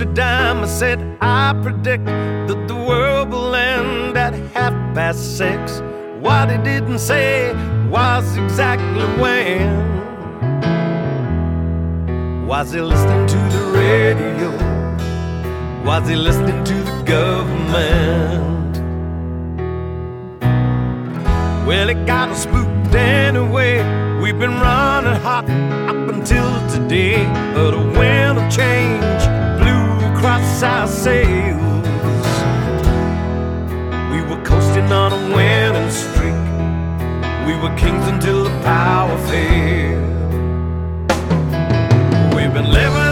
Nostradamus said, I predict that the world will end at 6:30. What he didn't say was exactly when. Was he listening to the radio? Was he listening to the government? Well, it got us spooked anyway. We've been running hot up until today, but a wind of change blew across our sails. We were coasting on a winning streak. We were kings until the power failed. We've been living